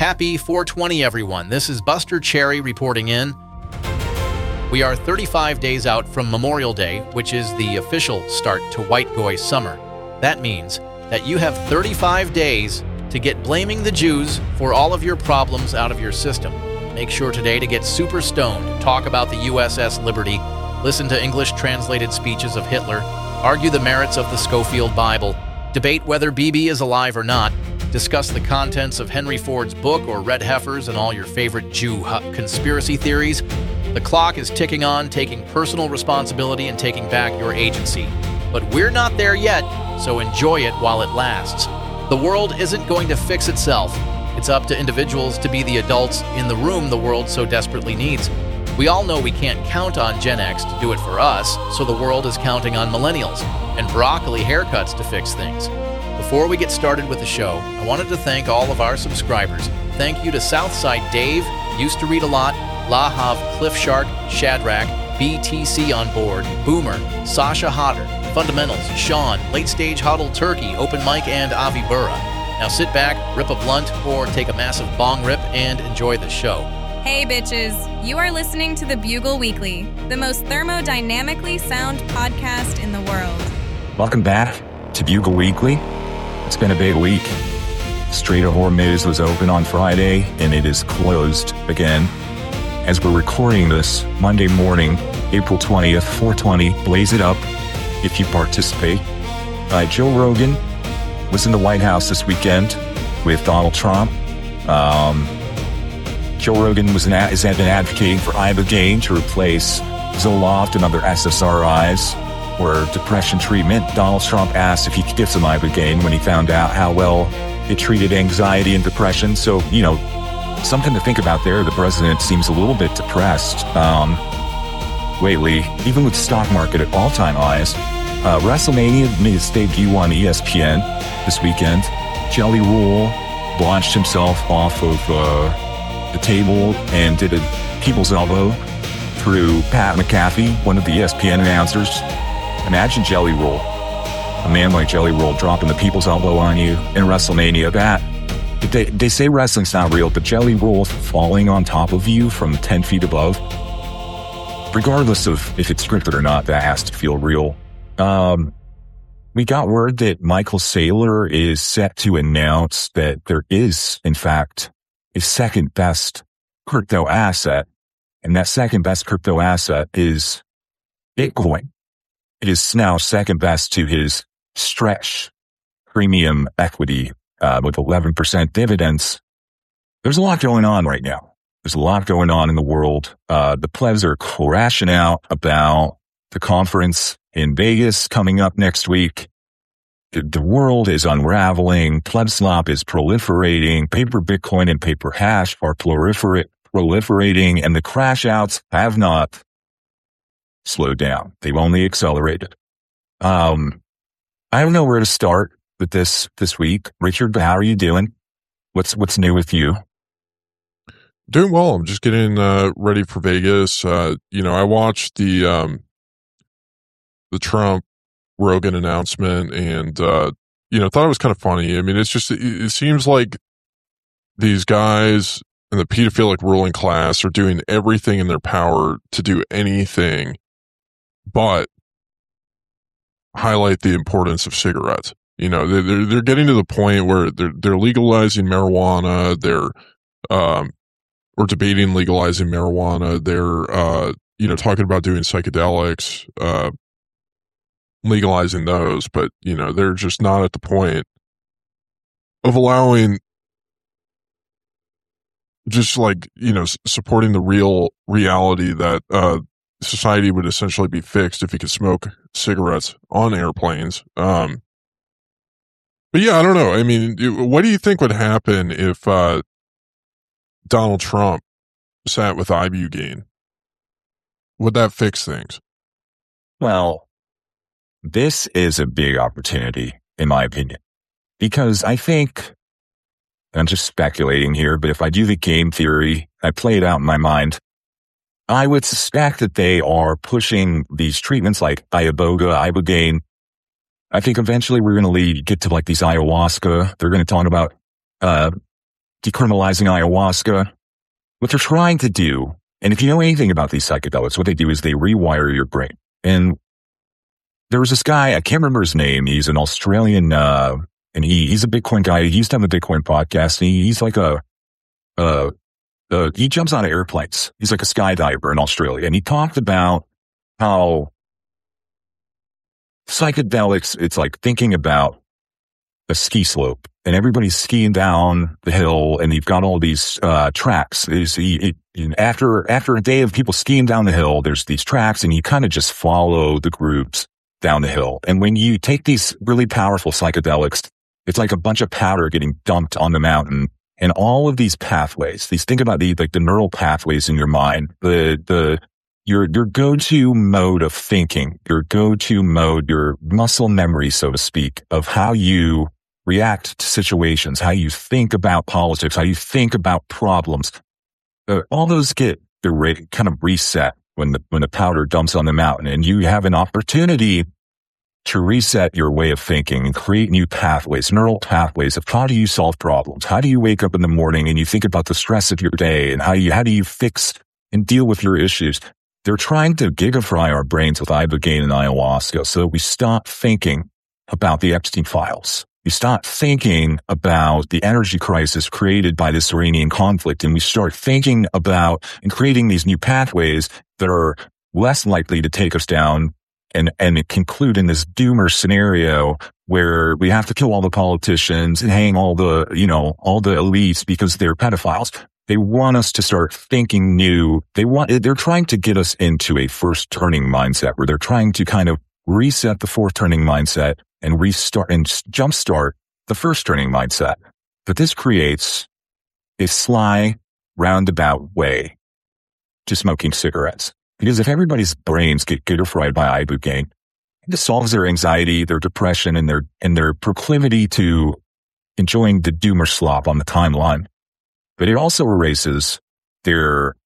Happy 420, everyone. This is Buster Cherry reporting in. We are 35 days out from Memorial Day, which is the official start to White Goy summer. That means that you have 35 days to get blaming the Jews for all of your problems out of your system. Make sure today to get super stoned, talk about the USS Liberty, listen to English translated speeches of Hitler, argue the merits of the Schofield Bible, debate whether Bibi is alive or not, discuss the contents of Henry Ford's book or red heifers and all your favorite Jew conspiracy theories. The clock is ticking on, taking personal responsibility and taking back your agency. But we're not there yet, so enjoy it while it lasts. The world isn't going to fix itself. It's up to individuals to be the adults in the room the world so desperately needs. We all know we can't count on Gen X to do it for us, so the world is counting on millennials and broccoli haircuts to fix things. Before we get started with the show, I wanted to thank all of our subscribers. Thank you to Southside Dave, Used to Read a Lot, Lahav, Cliff Shark, Shadrach, BTC on Board, Boomer, Sasha Hodder, Fundamentals, Sean, Late Stage Huddle Turkey, Open Mike, and Avi Burra. Now sit back, rip a blunt, or take a massive bong rip and enjoy the show. Hey bitches, you are listening to the Bugle Weekly, the most thermodynamically sound podcast in the world. Welcome back to Bugle Weekly. It's been a big week. Strait of Hormuz was open on Friday, and it is closed again. As we're recording this Monday morning, April 20th, 420, blaze it up if you participate. Joe Rogan was in the White House this weekend with Donald Trump. Joe Rogan has been advocating for Ibogaine to replace Zoloft and other SSRIs or depression treatment. Donald Trump asked if he could give some Ibogaine when he found out how well it treated anxiety and depression. So, something to think about there. The president seems a little bit depressed lately, even with the stock market at all-time highs. WrestleMania made its debut on ESPN this weekend. Jelly Roll launched himself off of the table and did a people's elbow through Pat McAfee, one of the ESPN announcers. Imagine Jelly Roll, a man like Jelly Roll dropping the people's elbow on you in WrestleMania. They say wrestling's not real, but Jelly Roll falling on top of you from 10 feet above, regardless of if it's scripted or not, that has to feel real. We got word that Michael Saylor is set to announce that there is, in fact, a second best crypto asset, and that second best crypto asset is Bitcoin. It is now second best to his Stretch premium equity with 11% dividends. There's a lot going on right now. There's a lot going on in the world. The plebs are crashing out about the conference in Vegas coming up next week. The world is unraveling. Pleb slop is proliferating. Paper Bitcoin and paper hash are proliferating, and the crash outs have not slowed down. They've only accelerated. I don't know where to start with this week. Richard, how are you doing? What's new with you? Doing well. I'm just getting ready for Vegas. I watched the Trump Rogan announcement and thought it was kind of funny. I mean, it's just it seems like these guys in the pedophilic ruling class are doing everything in their power to do anything but highlight the importance of cigarettes. They're getting to the point where they're legalizing marijuana. They're or debating legalizing marijuana. They're talking about doing psychedelics, legalizing those, but they're just not at the point of allowing, just like supporting the real reality that society would essentially be fixed if you could smoke cigarettes on airplanes. But yeah, I don't know. I mean, what do you think would happen if Donald Trump sat with Ibogaine? Would that fix things? Well, this is a big opportunity, in my opinion, because I think, I'm just speculating here, but if I do the game theory, I play it out in my mind, I would suspect that they are pushing these treatments like Ibogaine. I think eventually we're going to get to like these ayahuasca. They're going to talk about decriminalizing ayahuasca. What they're trying to do, and if you know anything about these psychedelics, what they do is they rewire your brain. And there was this guy, I can't remember his name. He's an Australian, and he's a Bitcoin guy. He used to have a Bitcoin podcast. And he's like he jumps out of airplanes. He's like a skydiver in Australia. And he talked about how psychedelics, it's like thinking about a ski slope, and everybody's skiing down the hill, and you've got all these tracks. After a day of people skiing down the hill, there's these tracks, and you kind of just follow the groups down the hill. And when you take these really powerful psychedelics, it's like a bunch of powder getting dumped on the mountain, and all of these pathways. Think about the neural pathways in your mind, your go-to mode of thinking, your go-to mode, your muscle memory, so to speak, of how you react to situations, how you think about politics, how you think about problems. All those get kind of reset when the powder dumps on the mountain, and you have an opportunity to reset your way of thinking and create new pathways, neural pathways of how do you solve problems? How do you wake up in the morning and you think about the stress of your day, and how do you fix and deal with your issues? They're trying to gigafry our brains with ibogaine and ayahuasca so that we stop thinking about the Epstein files. We stop thinking about the energy crisis created by this Iranian conflict, and we start thinking about and creating these new pathways that are less likely to take us down and conclude in this doomer scenario where we have to kill all the politicians and hang all the elites because they're pedophiles. They want us to start thinking new. They're trying to get us into a first turning mindset where they're trying to kind of reset the fourth turning mindset and restart and jumpstart the first turning mindset. But this creates a sly, roundabout way to smoking cigarettes. Because if everybody's brains get gigafried by ibogaine, this solves their anxiety, their depression, and their proclivity to enjoying the doomer slop on the timeline. But it also erases their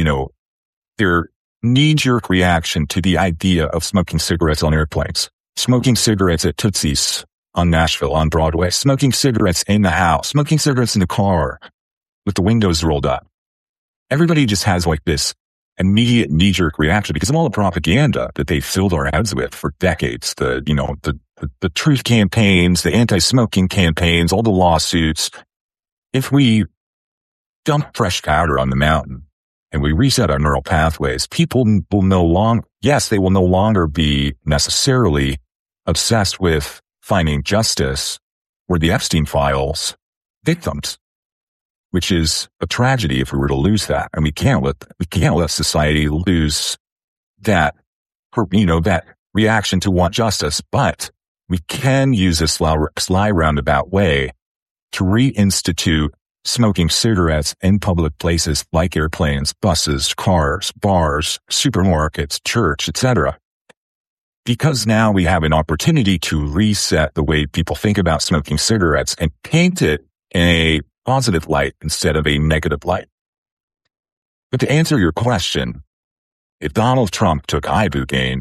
knee-jerk reaction to the idea of smoking cigarettes on airplanes, smoking cigarettes at Tootsie's on Nashville, on Broadway, smoking cigarettes in the house, smoking cigarettes in the car with the windows rolled up. Everybody just has like this immediate knee-jerk reaction because of all the propaganda that they filled our heads with for decades. The truth campaigns, the anti-smoking campaigns, all the lawsuits. If we dump fresh powder on the mountain and we reset our neural pathways, people will no longer be necessarily obsessed with finding justice or the Epstein files victims, which is a tragedy if we were to lose that. And we can't let society lose that reaction to want justice. But we can use this sly roundabout way to reinstitute smoking cigarettes in public places like airplanes, buses, cars, bars, supermarkets, church, etc. Because now we have an opportunity to reset the way people think about smoking cigarettes and paint it in a positive light instead of a negative light. But to answer your question, if Donald Trump took ibogaine,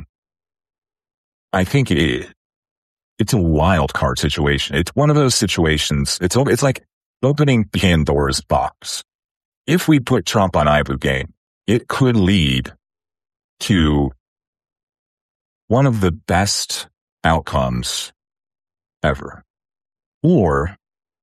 I think it's a wild card situation. It's one of those situations. It's like opening Pandora's box. If we put Trump on ibogaine, it could lead to one of the best outcomes ever. Or,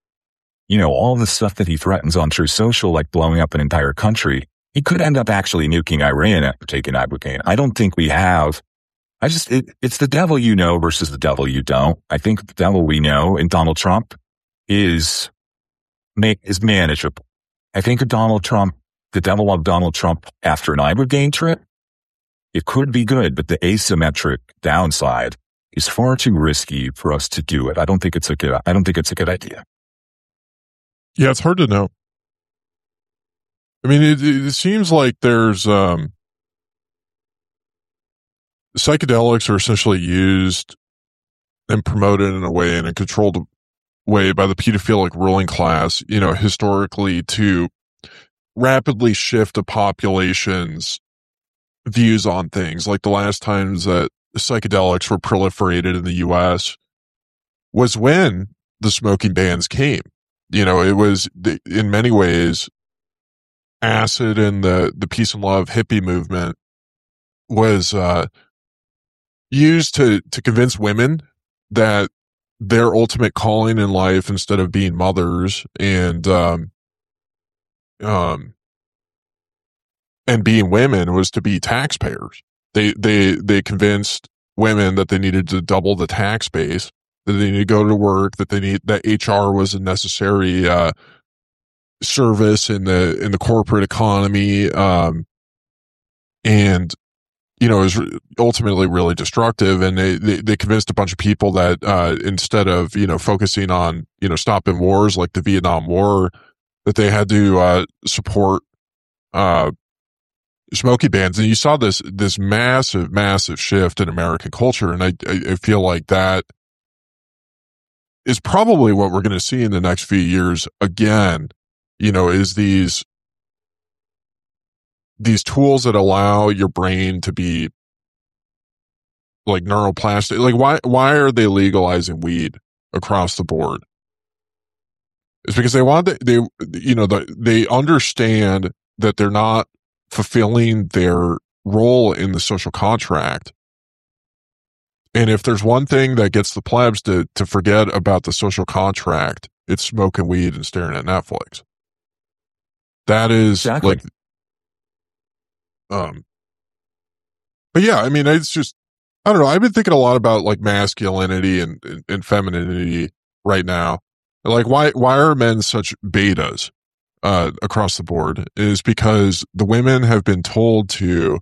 all the stuff that he threatens on Truth Social, like blowing up an entire country, he could end up actually nuking Iran after taking ibogaine. I don't think we have. It's the devil you know versus the devil you don't. I think the devil we know in Donald Trump is manageable. I think the devil of Donald Trump after an ibogaine trip, it could be good, but the asymmetric downside is far too risky for us to do it. I don't think it's a good idea. Yeah, it's hard to know. I mean, it seems like there's psychedelics are essentially used and promoted in a controlled way by the pedophilic ruling class, historically to rapidly shift a population's views on things. Like the last times that psychedelics were proliferated in the U.S. was when the smoking bans came. it was in many ways, acid and the peace and love hippie movement was used to convince women that their ultimate calling in life, instead of being mothers and being women, was to be taxpayers. They convinced women that they needed to double the tax base, that they need to go to work, that HR was a necessary service in the corporate economy, and it was ultimately really destructive. And they convinced a bunch of people that instead of focusing on stopping wars like the Vietnam War, that they had to support smoky bans. And you saw this massive shift in American culture, and I feel like that is probably what we're going to see in the next few years again. Is these tools that allow your brain to be like neuroplastic. Like why are they legalizing weed across the board? It's because they understand that they're not fulfilling their role in the social contract. And if there's one thing that gets the plebs to forget about the social contract, it's smoking weed and staring at Netflix. That is exactly. But yeah, I mean, it's just, I don't know. I've been thinking a lot about like masculinity and femininity right now. Like why are men such betas across the board? Is because the women have been told to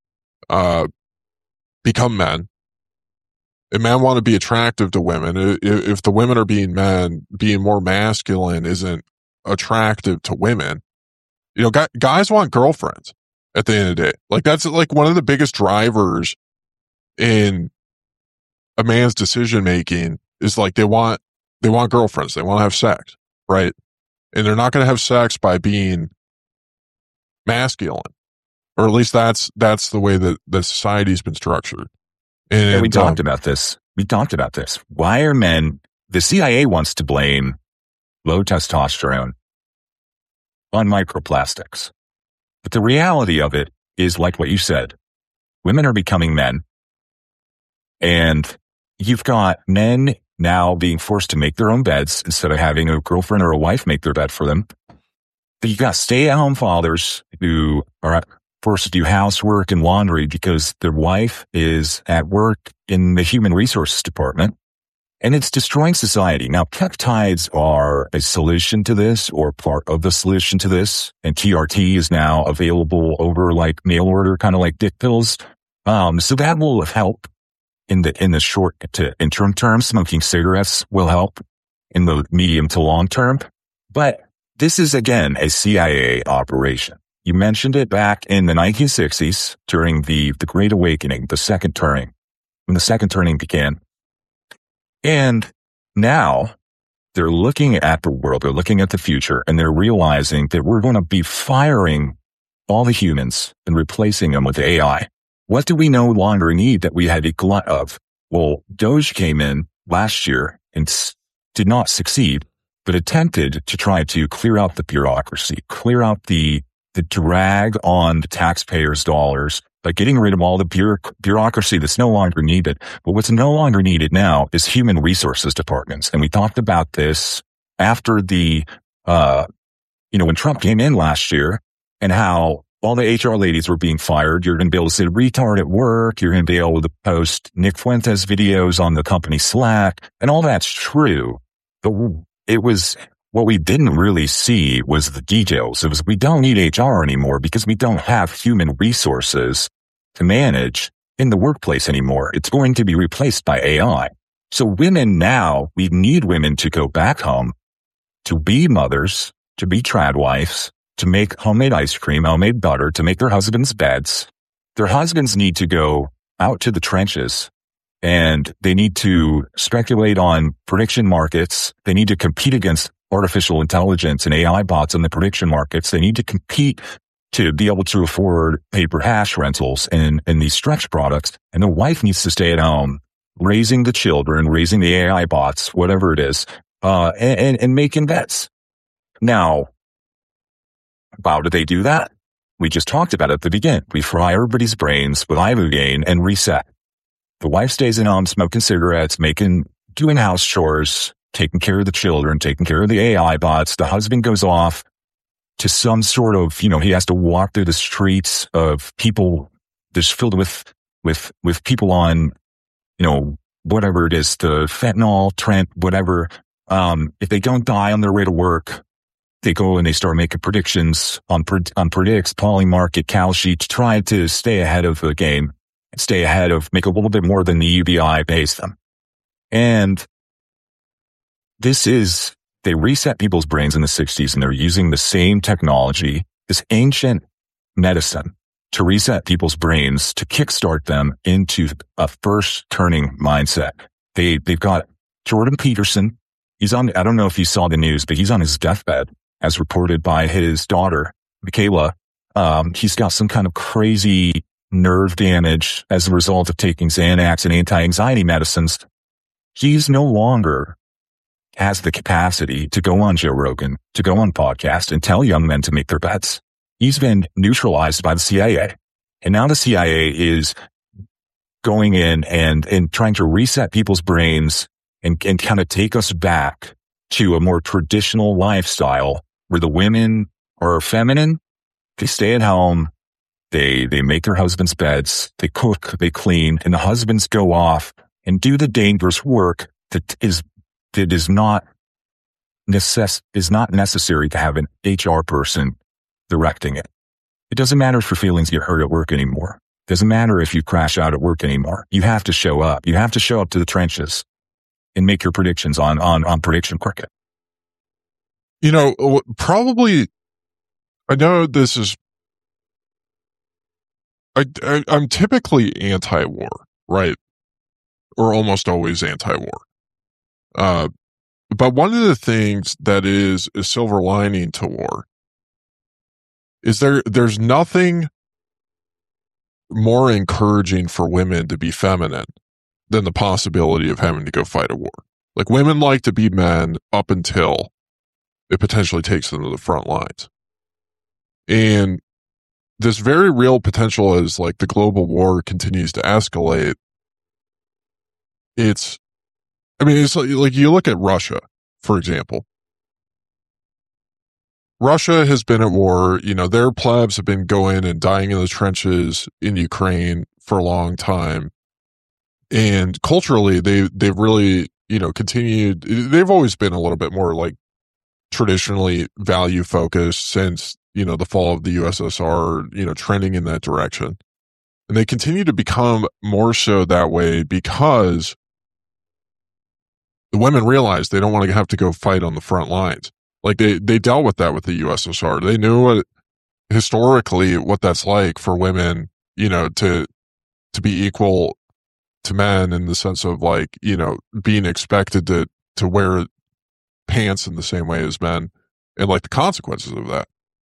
become men, and men want to be attractive to women. If the women are being men, being more masculine isn't attractive to women. Guys want girlfriends at the end of the day. Like that's like one of the biggest drivers in a man's decision making is like they want girlfriends. They want to have sex, right? And they're not going to have sex by being masculine, or at least that's the way that the society's been structured. And we talked about this. Why are men? The CIA wants to blame low testosterone on microplastics. But the reality of it is like what you said. Women are becoming men. And you've got men now being forced to make their own beds instead of having a girlfriend or a wife make their bed for them. But you've got stay-at-home fathers who are forced to do housework and laundry because their wife is at work in the human resources department. And it's destroying society. Now, peptides are a solution to this, or part of the solution to this. And TRT is now available over like mail order, kind of like dick pills. So that will help in the short to interim term. Smoking cigarettes will help in the medium to long term. But this is again a CIA operation. You mentioned it back in the 1960s during the Great Awakening, the Second Turning, when the Second Turning began. And now they're looking at the world, they're looking at the future, and they're realizing that we're going to be firing all the humans and replacing them with AI. What do we no longer need that we had a glut of? Well, Doge came in last year and did not succeed, but attempted to try to clear out the bureaucracy, clear out the drag on the taxpayers' dollars, by getting rid of all the bureaucracy that's no longer needed. But what's no longer needed now is human resources departments. And we talked about this after when Trump came in last year, and how all the HR ladies were being fired. You're going to be able to say retard at work. You're going to be able to post Nick Fuentes videos on the company Slack, and all that's true. But what we didn't really see was the details. It was, we don't need HR anymore because we don't have human resources to manage in the workplace anymore. It's going to be replaced by AI. So women now, we need women to go back home, to be mothers, to be trad wives, to make homemade ice cream, homemade butter, to make their husbands' beds. Their husbands need to go out to the trenches, and they need to speculate on prediction markets. They need to compete against artificial intelligence and AI bots in the prediction markets. They need to compete to be able to afford paper hash rentals and these stretch products. And the wife needs to stay at home, raising the children, raising the AI bots, whatever it is, and making bets. Now, how do they do that? We just talked about it at the beginning. We fry everybody's brains with Ibogaine and reset. The wife stays in home smoking cigarettes, doing house chores, taking care of the children, taking care of the AI bots. The husband goes off to some sort of, he has to walk through the streets of people just filled with people on, whatever it is, the fentanyl, Trent, whatever. If they don't die on their way to work, they go and they start making predictions on Predicts, Polymarket, Kalshi to try to stay ahead of the game, make a little bit more than the UBI pays them. And they reset people's brains in the 60s, and they're using the same technology, this ancient medicine, to reset people's brains, to kickstart them into a first turning mindset. They've got Jordan Peterson. I don't know if you saw the news, but he's on his deathbed, as reported by his daughter, Michaela. He's got some kind of crazy nerve damage as a result of taking Xanax and anti-anxiety medicines. He's no longer has the capacity to go on Joe Rogan, to go on podcast and tell young men to make their bets. He's been neutralized by the CIA. And now the CIA is going in and trying to reset people's brains and kind of take us back to a more traditional lifestyle where the women are feminine. They stay at home. They make their husbands' beds. They cook, they clean, and the husbands go off and do the dangerous work that is not necessary to have an HR person directing it. It doesn't matter if your feelings get hurt at work anymore. It doesn't matter if you crash out at work anymore. You have to show up. You have to show up to the trenches and make your predictions on Prediction Cricket. Probably, I know this is, I'm typically anti-war, right? Or almost always anti-war. But one of the things that is a silver lining to war is there's nothing more encouraging for women to be feminine than the possibility of having to go fight a war. Like, women like to be men up until it potentially takes them to the front lines. And this very real potential as like the global war continues to escalate. It's like you look at Russia, for example. Russia has been at war. Their plebs have been going and dying in the trenches in Ukraine for a long time. And culturally, they've really, continued. They've always been a little bit more like traditionally value focused since, the fall of the USSR, trending in that direction. And they continue to become more so that way because the women realize they don't want to have to go fight on the front lines. Like they dealt with that with the USSR. They knew historically what that's like for women, to be equal to men in the sense of like, being expected to wear pants in the same way as men and like the consequences of that.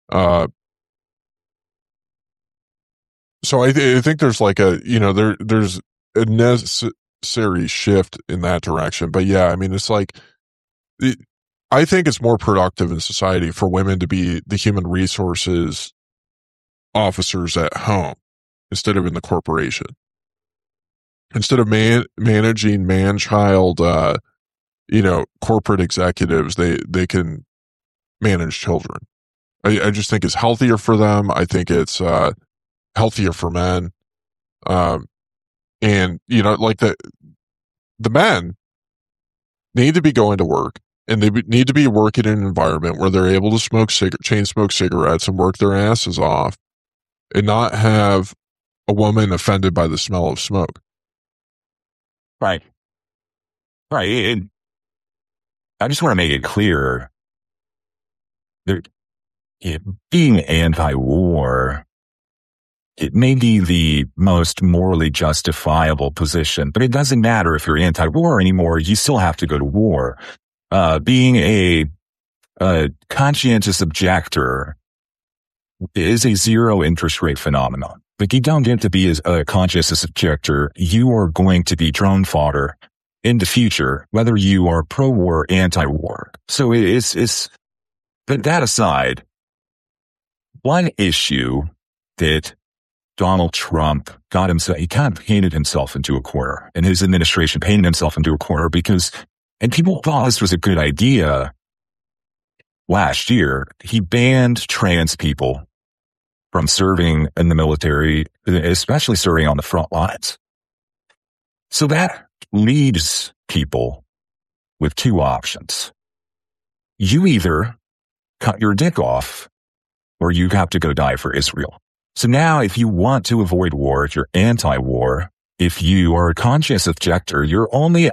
So I think there's like there's a necessary shift in that direction. But yeah, it's like, I think it's more productive in society for women to be the human resources officers at home instead of in the corporation. Instead of managing man-child, corporate executives, they can manage children. I just think it's healthier for them. I think it's healthier for men. And, like the men need to be going to work. And they need to be working in an environment where they're able to chain smoke cigarettes and work their asses off and not have a woman offended by the smell of smoke. Right. And I just want to make it clear that being anti-war, it may be the most morally justifiable position, but it doesn't matter if you're anti-war anymore. You still have to go to war. Being a conscientious objector is a zero interest rate phenomenon. But you don't get to be a conscientious objector. You are going to be drone fodder in the future, whether you are pro-war or anti-war. So it's But that aside, one issue that Donald Trump got himself, he kind of painted himself into a corner, and his administration painted himself into a corner because, and people thought this was a good idea last year, he banned trans people from serving in the military, especially serving on the front lines. So that leaves people with two options. You either cut your dick off or you have to go die for Israel. So now if you want to avoid war, if you're anti-war, if you are a conscious objector, your only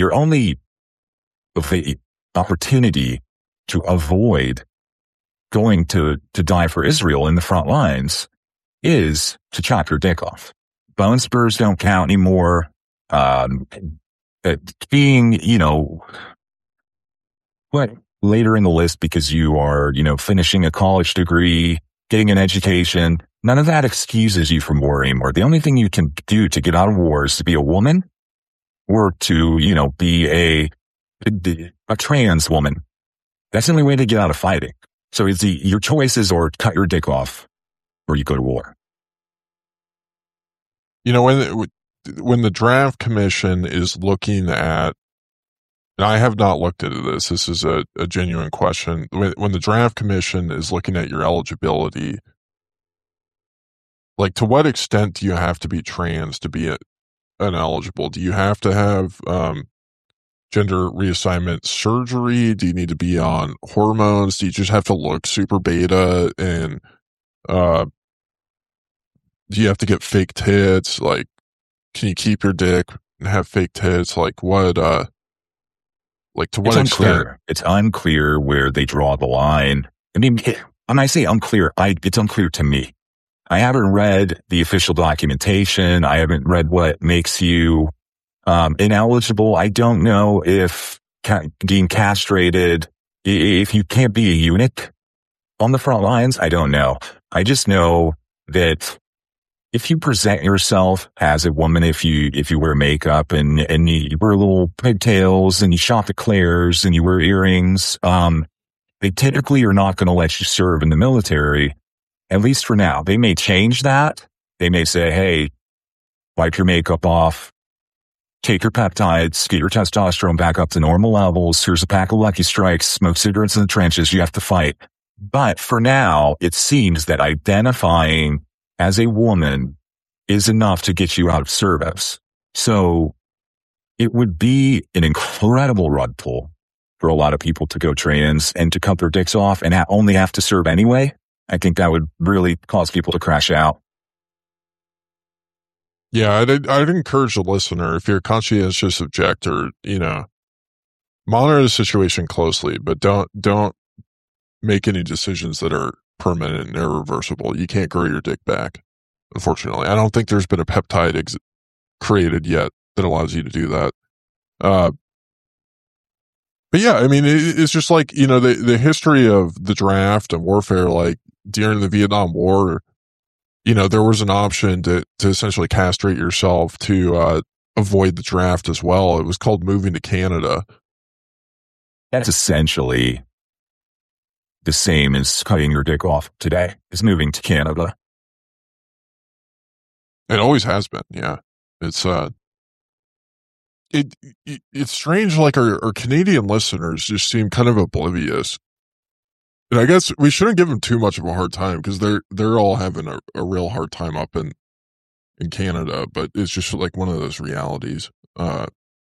opportunity to avoid going to die for Israel in the front lines is to chop your dick off. Bone spurs don't count anymore. Being, later in the list because you are, finishing a college degree, getting an education, none of that excuses you from war anymore. The only thing you can do to get out of war is to be a woman or to, be a trans woman. That's the only way to get out of fighting. So it's your choice is or cut your dick off or you go to war. When the draft commission is looking at, and I have not looked into this, this is a genuine question. When the draft commission is looking at your eligibility, like to what extent do you have to be trans to be ineligible? Do you have to have gender reassignment surgery? Do you need to be on hormones? Do you just have to look super beta? And do you have to get fake tits? Like, can you keep your dick and have fake tits? Like what, to what extent? It's unclear where they draw the line. I mean, when I say unclear, it's unclear to me. I haven't read the official documentation. I haven't read what makes you ineligible. I don't know if being castrated, if you can't be a eunuch on the front lines. I don't know. I just know that if you present yourself as a woman, if you wear makeup and you wear little pigtails and you shop at Claire's and you wear earrings, they typically are not going to let you serve in the military, at least for now. They may change that. They may say, hey, wipe your makeup off, take your peptides, get your testosterone back up to normal levels. Here's a pack of Lucky Strikes, smoke cigarettes in the trenches. You have to fight. But for now, it seems that identifying as a woman is enough to get you out of service. So it would be an incredible rug pull for a lot of people to go trans and to cut their dicks off and only have to serve anyway. I think that would really cause people to crash out. Yeah, I'd encourage the listener, if you're a conscientious objector, monitor the situation closely, but don't make any decisions that are permanent and irreversible. You can't grow your dick back, unfortunately. I don't think there's been a peptide created yet that allows you to do that. But yeah, I mean, it's just like, the history of the draft and warfare, like during the Vietnam War, there was an option to essentially castrate yourself to avoid the draft as well. It was called moving to Canada. That's essentially the same as cutting your dick off today, is moving to Canada. It always has been, yeah. It's it's strange, like our Canadian listeners just seem kind of oblivious. And I guess we shouldn't give them too much of a hard time because they're all having a real hard time up in Canada, but it's just like one of those realities. I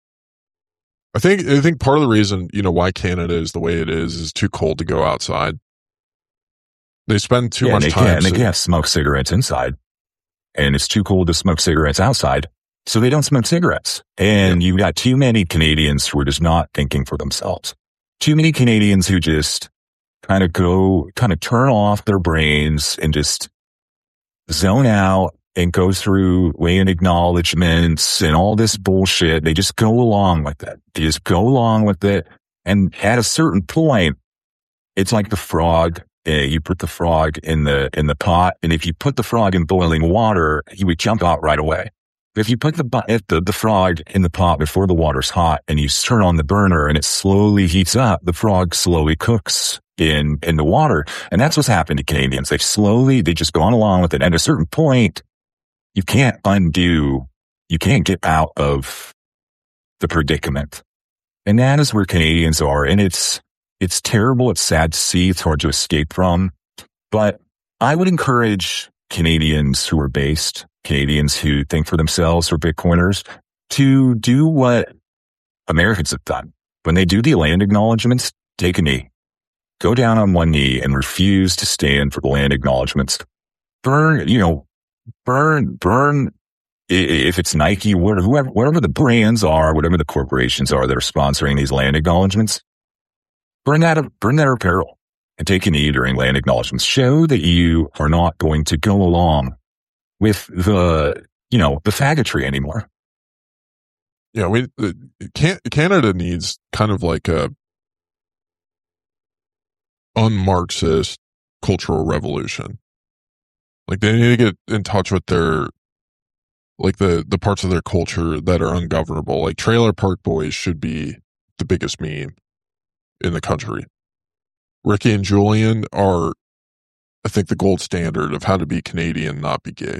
think part of the reason, why Canada is the way it is too cold to go outside. They spend too much time. They can't smoke cigarettes inside. And it's too cold to smoke cigarettes outside. So they don't smoke cigarettes. And you got too many Canadians who are just not thinking for themselves. Too many Canadians who just kind of turn off their brains and just zone out and go through weighing acknowledgments and all this bullshit. They just go along with it. They just go along with it. And at a certain point, it's like the frog. You put the frog in the pot, and if you put the frog in boiling water, he would jump out right away. If you put the frog in the pot before the water's hot and you turn on the burner and it slowly heats up, the frog slowly cooks in the water. And that's what's happened to Canadians. They just gone along with it. And at a certain point, you can't get out of the predicament. And that is where Canadians are. And it's terrible. It's sad to see. It's hard to escape from. But I would encourage Canadians who are based, Canadians who think for themselves, or Bitcoiners, to do what Americans have done. When they do the land acknowledgements, take a knee. Go down on one knee and refuse to stand for the land acknowledgements. Burn, if it's Nike, whatever the brands are, whatever the corporations are that are sponsoring these land acknowledgements, burn that apparel and take a knee during land acknowledgements. Show that you are not going to go along with the faggotry anymore. Yeah, Canada needs kind of like a un-Marxist cultural revolution. Like, they need to get in touch with their, like, the parts of their culture that are ungovernable. Like, Trailer Park Boys should be the biggest meme in the country. Ricky and Julian are, I think, the gold standard of how to be Canadian, not be gay.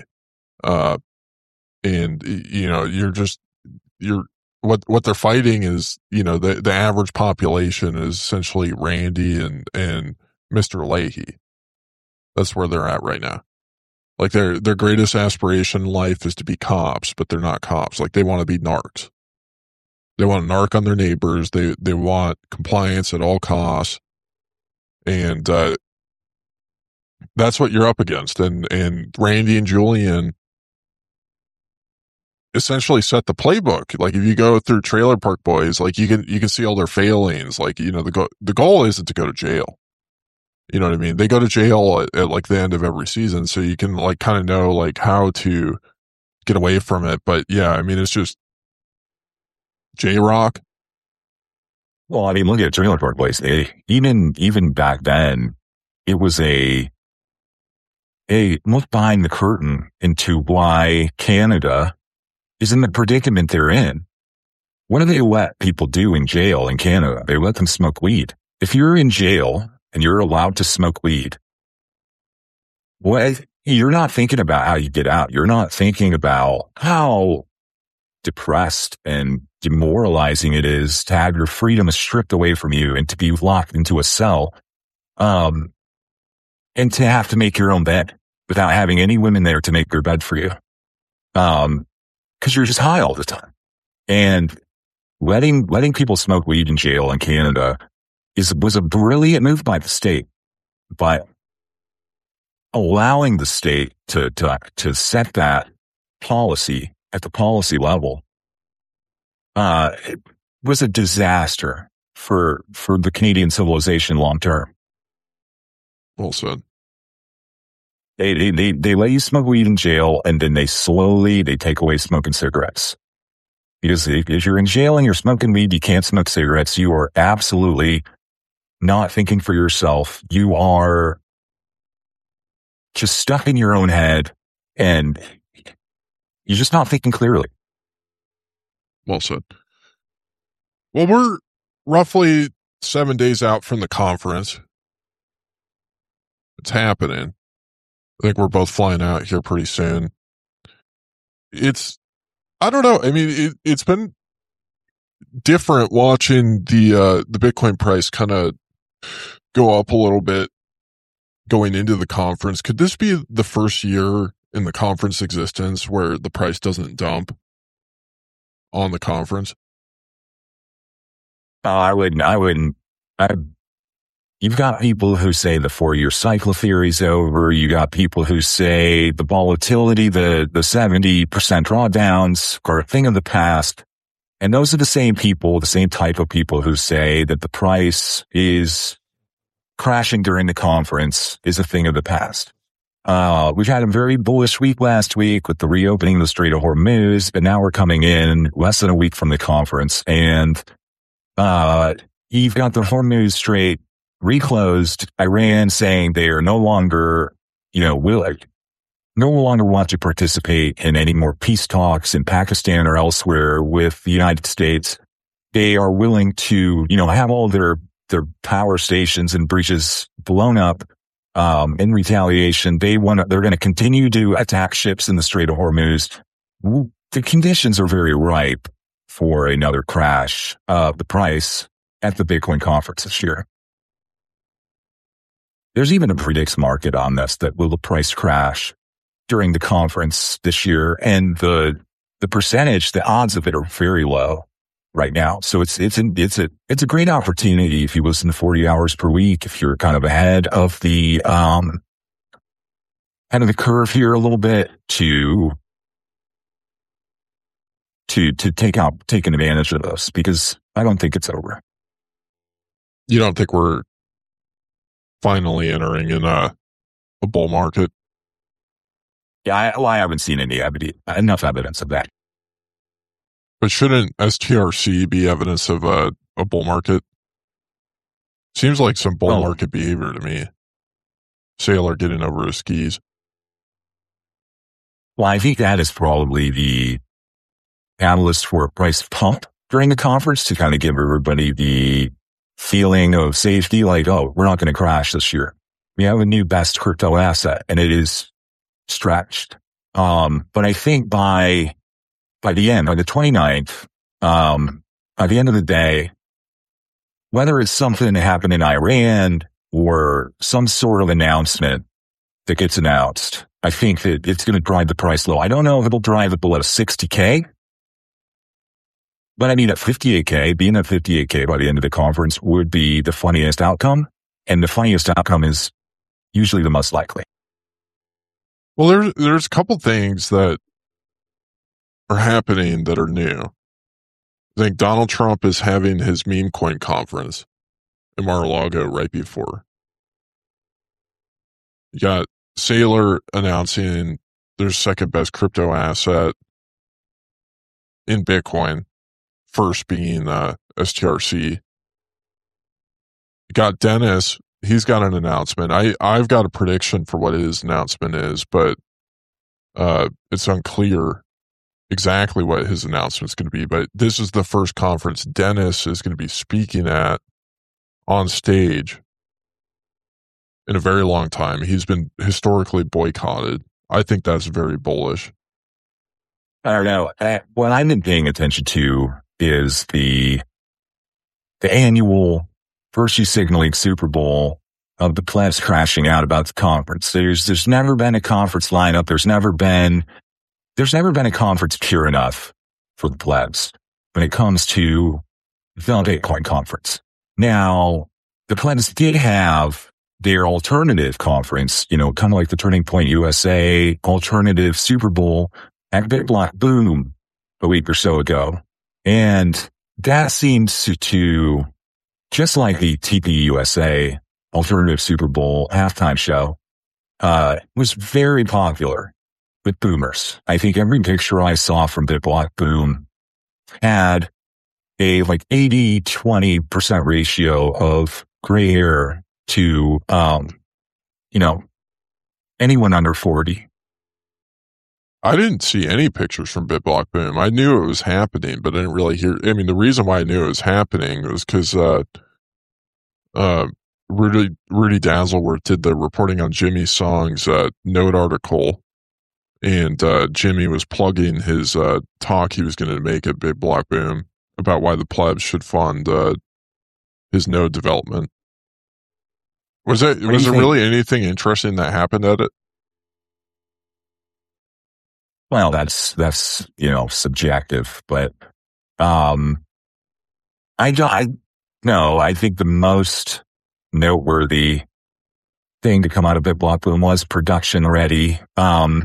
And, what they're fighting is, the average population is essentially Randy and Mr. Leahy. That's where they're at right now. Like, their greatest aspiration in life is to be cops, but they're not cops. Like, they want to be narcs. They want to narc on their neighbors. They want compliance at all costs. And, that's what you're up against. And Randy and Julian essentially set the playbook. Like, if you go through Trailer Park Boys, like, you can see all their failings. Like, the goal isn't to go to jail. You know what I mean? They go to jail at like the end of every season, so you can like kind of know like how to get away from it. But yeah, I mean, it's just J-Rock. Well, I mean, look at Trailer Park Boys. Even back then, it was a look behind the curtain into why Canada is in the predicament they're in. What do they let people do in jail in Canada? They let them smoke weed. If you're in jail and you're allowed to smoke weed, you're not thinking about how you get out. You're not thinking about how depressed and demoralizing it is to have your freedom stripped away from you and to be locked into a cell, and to have to make your own bed without having any women there to make your bed for you. Cause you're just high all the time. And letting people smoke weed in jail in Canada was a brilliant move by the state, but allowing the state to set that policy at the policy level, it was a disaster for the Canadian civilization long term. Well said. They let you smoke weed in jail, and then they take away smoking cigarettes. Because if you're in jail and you're smoking weed, you can't smoke cigarettes. You are absolutely not thinking for yourself. You are just stuck in your own head, and you're just not thinking clearly. Well said. Well, we're roughly 7 days out from the conference. It's happening. I think we're both flying out here pretty soon. I don't know. I mean, it's been different watching the Bitcoin price kind of go up a little bit going into the conference. Could this be the first year in the conference existence where the price doesn't dump on the conference? I wouldn't. You've got people who say the 4-year cycle theory's over. You got people who say the volatility, the 70% drawdowns are a thing of the past. And those are the same type of people who say that the price is crashing during the conference is a thing of the past. We've had a very bullish week last week with the reopening of the Strait of Hormuz, but now we're coming in less than a week from the conference, and you've got the Hormuz Strait reclosed, Iran saying they are no longer want to participate in any more peace talks in Pakistan or elsewhere with the United States. They are willing to, have all their their power stations and bridges blown up in retaliation. They're going to continue to attack ships in the Strait of Hormuz. The conditions are very ripe for another crash of the price at the Bitcoin conference this year. There's even a predicts market on this, that will the price crash during the conference this year, and the percentage, the odds of it are very low right now. So it's a great opportunity if you listen to 40 hours per week, if you're kind of ahead of the curve here a little bit, to take advantage of this, because I don't think it's over. You don't think we're finally entering in a bull market? Yeah, I haven't seen enough evidence of that. But shouldn't STRC be evidence of a bull market? Seems like some bull market behavior to me. Sailor getting over his skis. Well, I think that is probably the catalyst for a price pump during the conference, to kind of give everybody the feeling of safety, like, oh, we're not going to crash this year. We have a new best crypto asset, and it is stretched. But I think by the end, by the 29th, by the end of the day, whether it's something that happened in Iran or some sort of announcement that gets announced, I think that it's going to drive the price low. I don't know if it'll drive it below 60K, but I mean, at 58K, being at 58K by the end of the conference would be the funniest outcome. And the funniest outcome is usually the most likely. Well, there's a couple things that are happening that are new. I think Donald Trump is having his meme coin conference in Mar-a-Lago right before. You got Sailor announcing their second best crypto asset in Bitcoin, first being STRC. You got Dennis. He's got an announcement. I've got a prediction for what his announcement is, but it's unclear exactly what his announcement is going to be. But this is the first conference Dennis is going to be speaking at on stage in a very long time. He's been historically boycotted. I think that's very bullish. I don't know. What I've been paying attention to is the annual virtue signaling Super Bowl of the plebs crashing out about the conference. There's never been a conference lineup. There's never been a conference pure enough for the plebs when it comes to the Bitcoin conference. Now, the plebs did have their alternative conference, kind of like the Turning Point USA alternative Super Bowl at BitBlock Boom a week or so ago. And that seems to, just like the TP USA alternative Super Bowl halftime show, was very popular with boomers. I think every picture I saw from BitBlock Boom had a 80-20% ratio of gray hair to, anyone under 40. I didn't see any picters from BitBlock Boom. I knew it was happening, but I didn't really hear. I mean, the reason why I knew it was happening was because Rudy Dazzleworth did the reporting on Jimmy Song's Note article, and Jimmy was plugging his talk he was going to make at BitBlock Boom about why the plebs should fund his node development. Was there really anything interesting that happened at it? Well, that's subjective, but I think the most noteworthy thing to come out of BitBlock Boom was production ready. I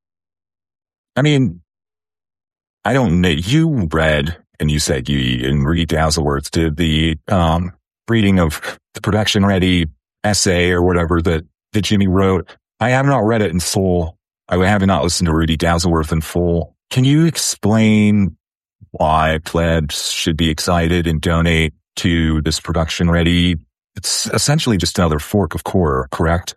mean, I don't know. You read, and you said and Rudy Dazzleworth did the reading of the production ready essay or whatever that Jimmy wrote. I have not read it in full. I have not listened to Rudy Dazzleworth in full. Can you explain why plebs should be excited and donate to this production ready? It's essentially just another fork of Core, correct?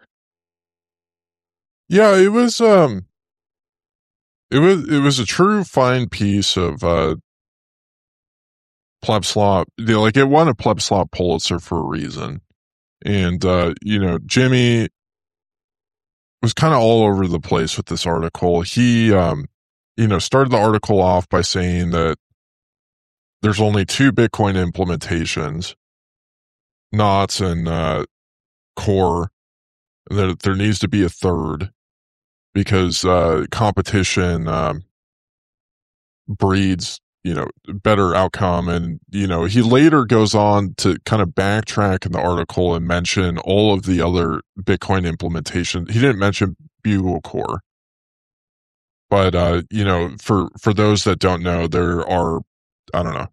Yeah, it was a true fine piece of Pleb Slop, like it won a Pleb Slop Pulitzer for a reason. And, Jimmy was kind of all over the place with this article. He, started the article off by saying that there's only 2 Bitcoin implementations, Knots and Core, and that there needs to be a third because competition breeds, better outcome. And, he later goes on to kind of backtrack in the article and mention all of the other Bitcoin implementations. He didn't mention Bugle Core. But, for those that don't know, there are, I don't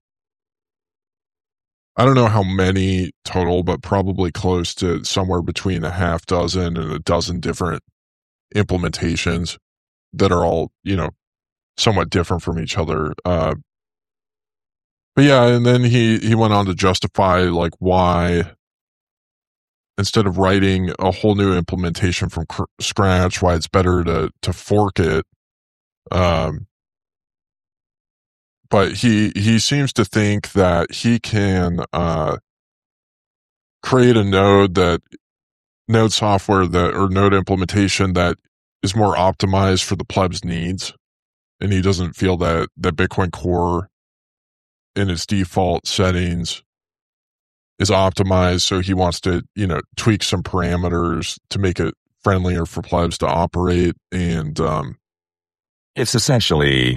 know how many total, but probably close to somewhere between a half dozen and a dozen different implementations that are all, somewhat different from each other. But yeah, and then he went on to justify like why, instead of writing a whole new implementation from scratch, why it's better to fork it. But he seems to think that he can create a node software or node implementation that is more optimized for the plebs' needs. And he doesn't feel that Bitcoin Core in its default settings is optimized. So he wants to, tweak some parameters to make it friendlier for plebs to operate. And it's essentially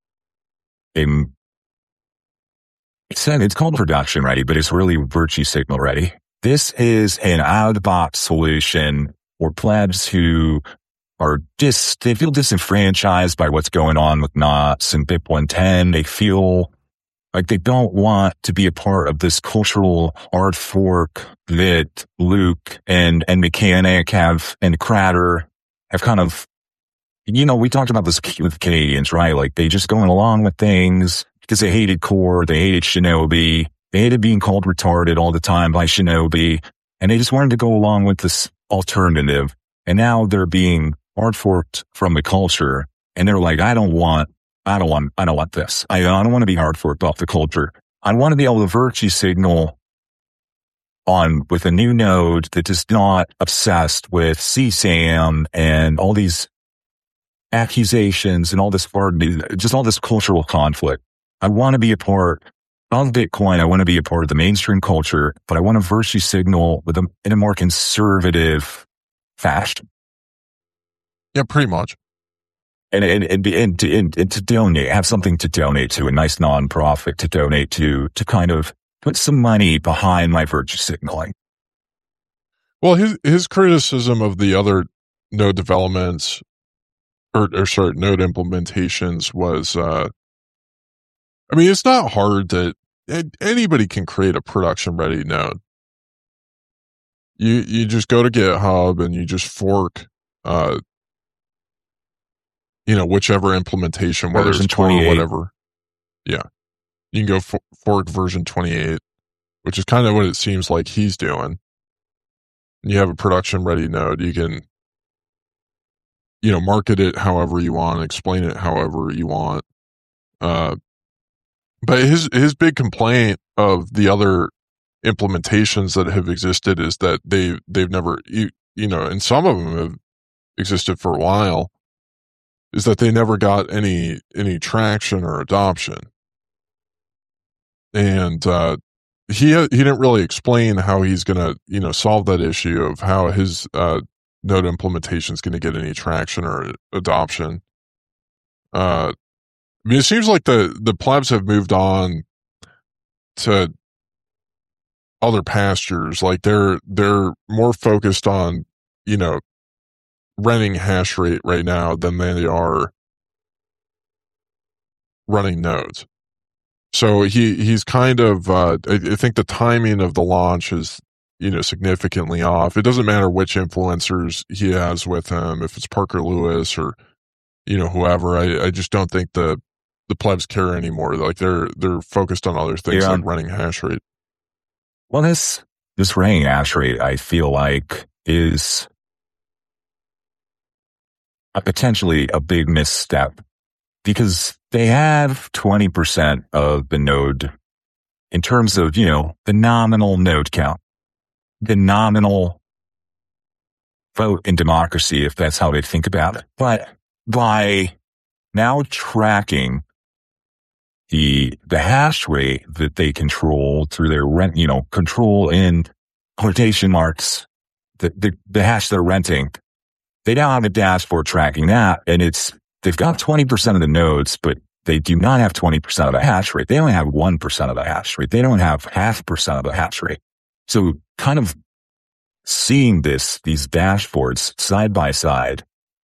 it's called production ready, but it's really virtue signal ready. This is an out-of-the-box solution for plebs who are they feel disenfranchised by what's going on with Knots and BIP 110. They feel like they don't want to be a part of this cultural hard fork that Luke and Mechanic and Crater have kind of, we talked about this with Canadians, right? Like they just going along with things because they hated Core, they hated Shinobi, they hated being called retarded all the time by Shinobi, and they just wanted to go along with this alternative. And now they're being hard forked from the culture, and they're like, I don't want this. I don't want to be hard forked off the culture. I want to be able to virtue signal on with a new node that is not obsessed with CSAM and all these accusations and all this just all this cultural conflict. I want to be a part of Bitcoin. I want to be a part of the mainstream culture, but I want to virtue signal in a more conservative fashion. Yeah, pretty much. And to donate, have something to donate to, a nice nonprofit to donate to kind of put some money behind my virtue signaling. Well, his criticism of the other node developments node implementations was, it's not hard that anybody can create a production ready node. You just go to GitHub and you just fork, whichever implementation, whether it's Core or whatever. Yeah. You can go fork version 28, which is kind of what it seems like he's doing. You have a production ready node. You can, market it however you want, explain it however you want. But his big complaint of the other implementations that have existed is that they've never, and some of them have existed for a while, is that they never got any traction or adoption. And he didn't really explain how he's going to, solve that issue of how his node implementation is going to get any traction or adoption. It seems like the plebs have moved on to other pastures. Like they're more focused on, running hash rate right now than they are running nodes. So he's kind of, I think the timing of the launch is, significantly off. It doesn't matter which influencers he has with him, if it's Parker Lewis or, whoever. I just don't think the plebs care anymore. Like they're focused on other things like running hash rate. Well, this running hash rate, I feel like, is potentially a big misstep because they have 20% of the node in terms of, the nominal node count, the nominal vote in democracy, if that's how they think about it. But by now tracking the hash rate that they control through their rent, control in quotation marks, the hash they're renting, they now have a dashboard tracking that, and they've got 20% of the nodes, but they do not have 20% of the hash rate. They only have 1% of the hash rate. They don't have 0.5% of the hash rate. So kind of seeing these dashboards side by side,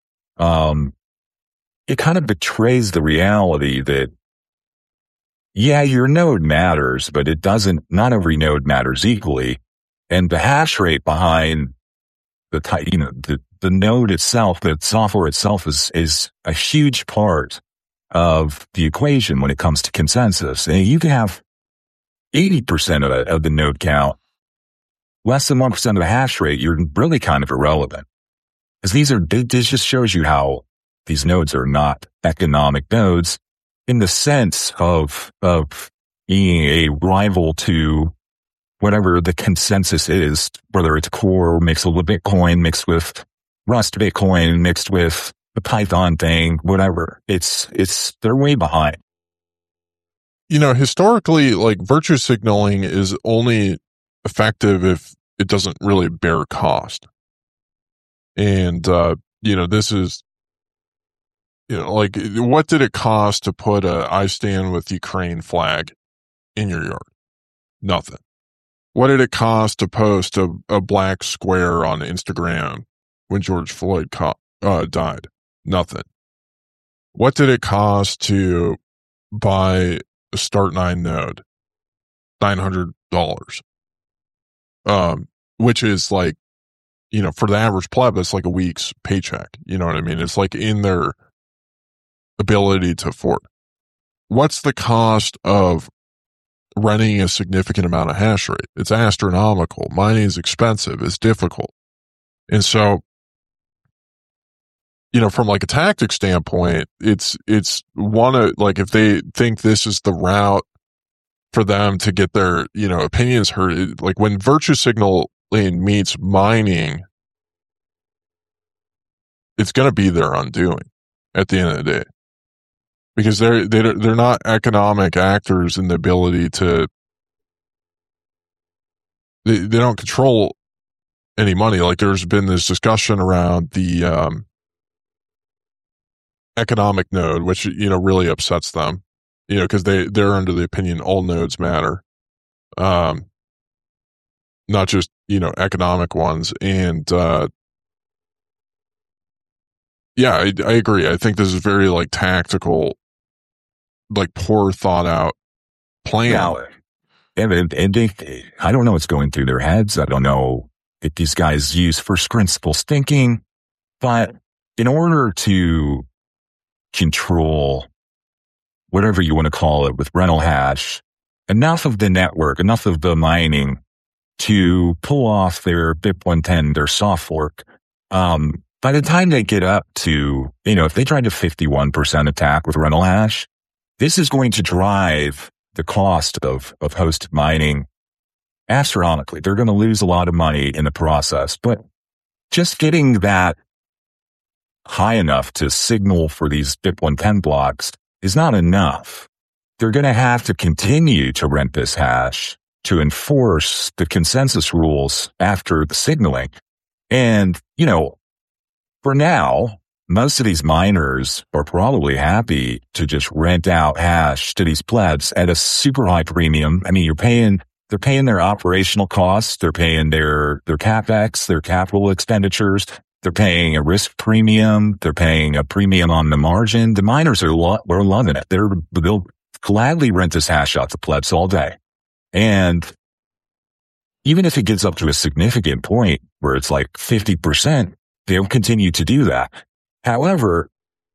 it kind of betrays the reality that, yeah, your node matters, but not every node matters equally. And the hash rate behind the node itself, the software itself is a huge part of the equation when it comes to consensus. And you can have 80% of the node count, less than 1% of the hash rate, you're really kind of irrelevant. Because this just shows you how these nodes are not economic nodes in the sense of being a rival to whatever the consensus is, whether it's Core mixed with Bitcoin, mixed with Rust Bitcoin, mixed with the Python thing, whatever. They're way behind. Historically, like, virtue signaling is only effective if it doesn't really bear cost. And, this is, like, what did it cost to put I stand with Ukraine flag in your yard? Nothing. What did it cost to post a black square on Instagram when George Floyd died? Nothing. What did it cost to buy a Start9 node? $900. Which is like, for the average pleb, that's like a week's paycheck. You know what I mean? It's like in their ability to afford. What's the cost of running a significant amount of hash rate? It's astronomical. Mining is expensive. It's difficult. And so, from like a tactic standpoint, it's like, if they think this is the route for them to get their, opinions heard, like when virtue signaling meets mining, it's going to be their undoing at the end of the day, because they're not economic actors in the ability to, they don't control any money. Like, there's been this discussion around the economic node, which, really upsets them, because they're under the opinion all nodes matter, not just, economic ones. And yeah, I agree. I think this is very, like, tactical, like, poor thought out plan. Yeah, and I don't know what's going through their heads. I don't know if these guys use first principles thinking, but in order to control whatever you want to call it with rental hash, enough of the network, enough of the mining to pull off their BIP110, their soft fork, by the time they get up to, if they try to 51% attack with rental hash, this is going to drive the cost of hosted mining astronomically. They're going to lose a lot of money in the process, but just getting that high enough to signal for these BIP110 blocks is not enough. They're going to have to continue to rent this hash to enforce the consensus rules after the signaling. And, for now, most of these miners are probably happy to just rent out hash to these plebs at a super high premium. I mean, they're paying their operational costs. They're paying their CapEx, their capital expenditures. They're paying a risk premium. They're paying a premium on the margin. The miners are loving it. They'll gladly rent this hash out to plebs all day. And even if it gets up to a significant point where it's like 50%, they'll continue to do that. However,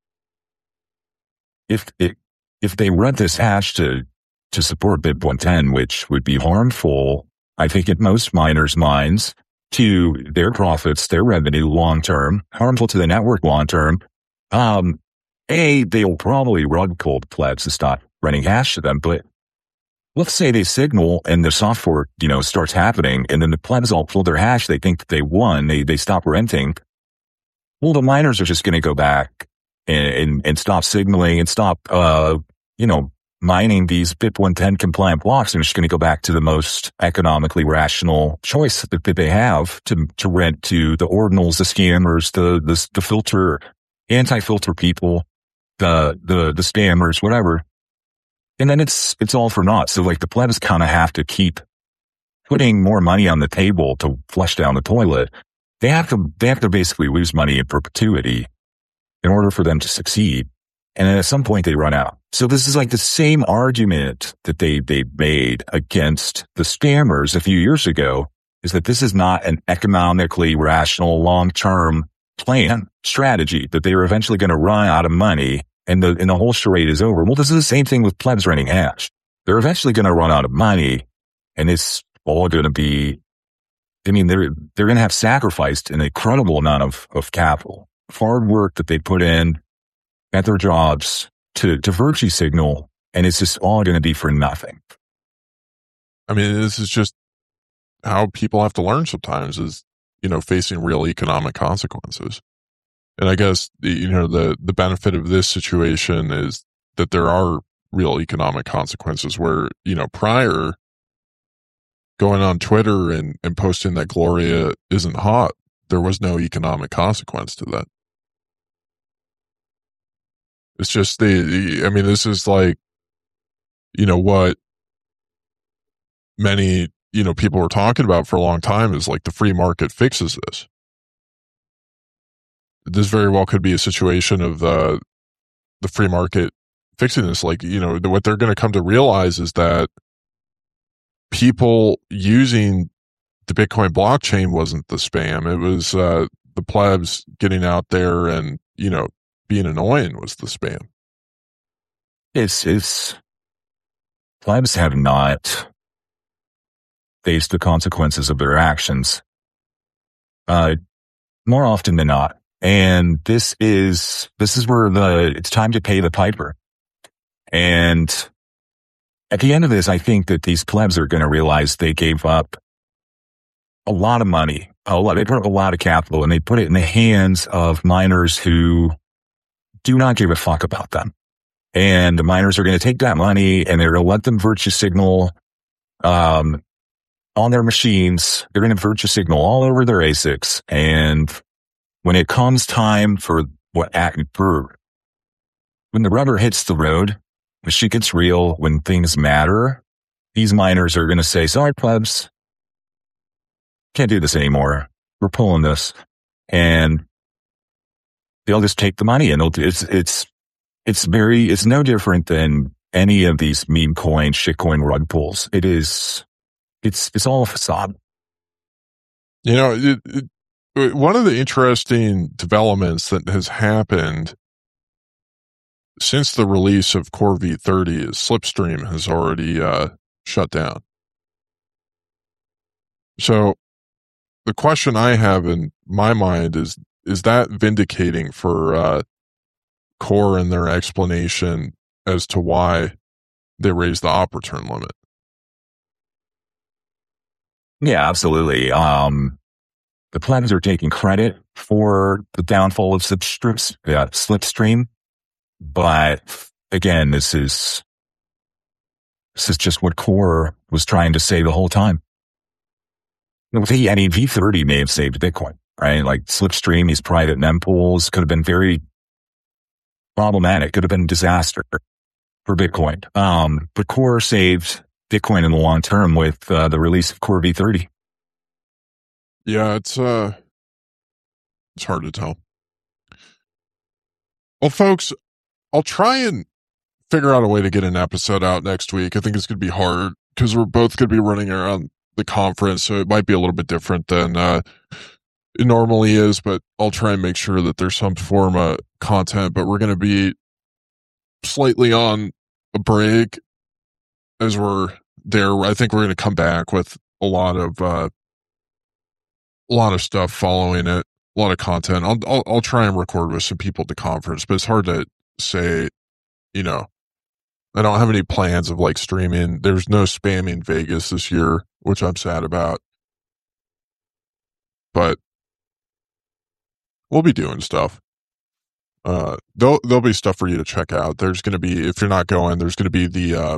if they rent this hash to support BIP110, which would be harmful, I think, in most miners' minds, to their profits, their revenue long term, harmful to the network long term, they'll probably rug cold plebs to stop renting hash to them. But let's say they signal and the soft fork, starts happening, and then the plebs all pull their hash. They think that they won. They stop renting. Well, the miners are just going to go back and stop signaling and stop, mining these BIP 110 compliant blocks, and just going to go back to the most economically rational choice that they have to rent to the ordinals, the scammers, the filter, anti-filter people, the spammers, whatever. And then it's all for naught. So like the plebs kind of have to keep putting more money on the table to flush down the toilet. They have to basically lose money in perpetuity in order for them to succeed. And then at some point they run out. So this is like the same argument that they made against the scammers a few years ago, is that this is not an economically rational long-term plan strategy, that they are eventually going to run out of money and the whole charade is over. Well, this is the same thing with plebs renting hash. They're eventually going to run out of money, and it's all going to be, they're going to have sacrificed an incredible amount of capital, hard work that they put in at their jobs to virtue signal, and it's just all going to be for nothing. I mean, this is just how people have to learn sometimes, is, facing real economic consequences. And I guess, the benefit of this situation is that there are real economic consequences where, prior going on Twitter and posting that Gloria isn't hot, there was no economic consequence to that. It's just this is like, what many, people were talking about for a long time is like the free market fixes this. This very well could be a situation of the free market fixing this. Like, what they're going to come to realize is that people using the Bitcoin blockchain wasn't the spam. It was the plebs getting out there and, being annoying was the spam. It's plebs have not faced the consequences of their actions more often than not. And this is where it's time to pay the piper. And at the end of this, I think that these plebs are going to realize they gave up a lot of money, they put up a lot of capital, and they put it in the hands of miners who do not give a fuck about them. And the miners are going to take that money and they're going to let them virtue signal on their machines. They're going to virtue signal all over their ASICs. And when it comes time for when the rubber hits the road, when shit gets real, when things matter, these miners are going to say, sorry, plebs, can't do this anymore. We're pulling this. And they'll just take the money, and it's no different than any of these meme coin, shitcoin rug pulls. It's all a facade. One of the interesting developments that has happened since the release of Core V30 is Slipstream has already shut down. So the question I have in my mind is that vindicating for Core and their explanation as to why they raised the op return limit? Yeah, absolutely. The plebs are taking credit for the downfall of Slipstream. But again, this is just what Core was trying to say the whole time. V30 may have saved Bitcoin, right? Like Slipstream, these private mempools could have been very problematic, could have been a disaster for Bitcoin. But Core saved Bitcoin in the long term with the release of Core V30. Yeah, it's hard to tell. Well, folks, I'll try and figure out a way to get an episode out next week. I think it's going to be hard because we're both going to be running around the conference, so it might be a little bit different than it normally is, but I'll try and make sure that there's some form of content. But we're going to be slightly on a break as we're there. I think we're going to come back with a lot of stuff following it, a lot of content. I'll try and record with some people at the conference, but it's hard to say, I don't have any plans of like streaming. There's no spamming Vegas this year, which I'm sad about. But we'll be doing stuff. There'll be stuff for you to check out. There's going to be, if you're not going, there's going to be the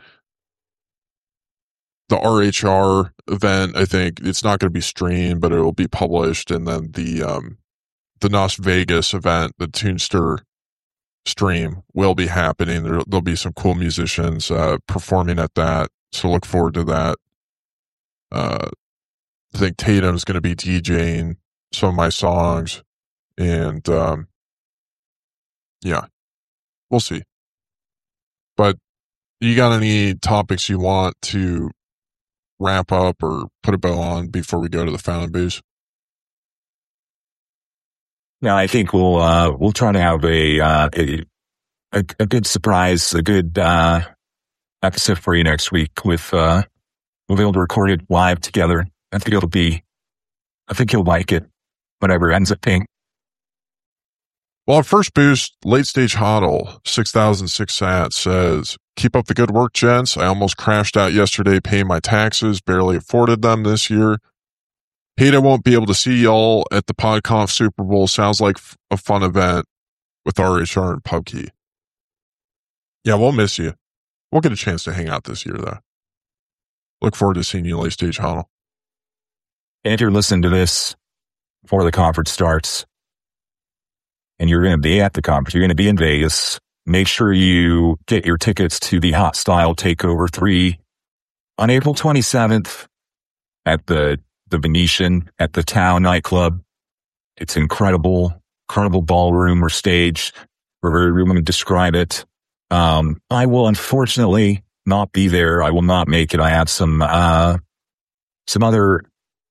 RHR event. I think it's not going to be streamed, but it will be published. And then the Las Vegas event, the Tunester stream, will be happening. There'll be some cool musicians performing at that, so look forward to that. I think Tatum's going to be DJing some of my songs, and yeah, we'll see. But you got any topics you want to wrap up or put a bow on before we go to the Fountain Booze? No, I think we'll try to have a good surprise, a good episode for you next week with we'll be able to record it live together. I think you'll like it, whatever ends up being. Well, our first boost, Late Stage Hodl, 6,006 sats, says, keep up the good work, gents. I almost crashed out yesterday paying my taxes, barely afforded them this year. Hate I won't be able to see y'all at the PodConf Super Bowl. Sounds like a fun event with RHR and PubKey. Yeah, we'll miss you. We'll get a chance to hang out this year, though. Look forward to seeing you, Late Stage Hodl. And if you're listening to this before the conference starts, and you're going to be at the conference, you're going to be in Vegas, make sure you get your tickets to the Hot Style Takeover 3 on April 27th at the Venetian at the Town nightclub. It's incredible ballroom or stage, wherever we want to describe it. I will unfortunately not be there. I will not make it. I have some other,